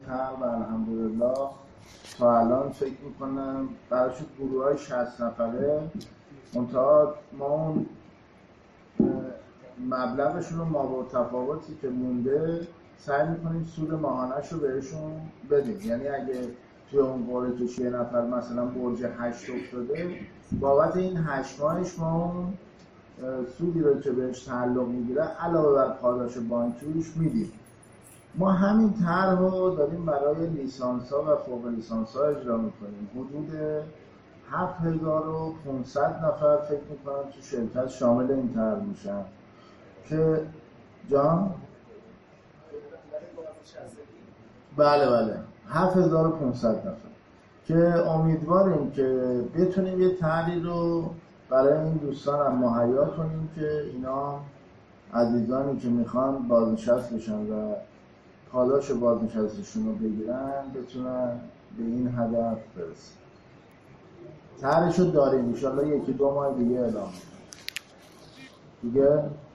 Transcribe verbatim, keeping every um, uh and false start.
طرح و الحمدلله تا الان فکر میکنم برای گروه های شصت نفره منتها ما اون مبلغشون رو ما با تفاوتی که مونده سعی میکنیم سود ماهانش رو بهشون بدیم. یعنی اگه توی اون قرعه کشی یه نفر مثلا برج هشت افتاده، بابت این هشت ماهش ما اون سودی رو که بهش تعلق میگیره علاوه بر پاداش بانکیش میدیم. ما همین طرح رو داریم برای لیسانس ها و فوق لیسانس ها اجرا میکنیم. حدود هفت هزار و پانصد نفر فکر میکنم تو شرکت شامل این طرح میشن که جان بله بله هفت هزار و پانصد نفر که امیدواریم که بتونیم یه طرحی رو برای این دوستان هم مهیا کنیم که اینا عزیزانی که میخوان بازنشست بشن و پاداش بازنشستشون رو بگیرن بتونن به این هدف برسن. طرحشو داریم ان شاءالله یکی دو ماه دیگه اعلام دیگه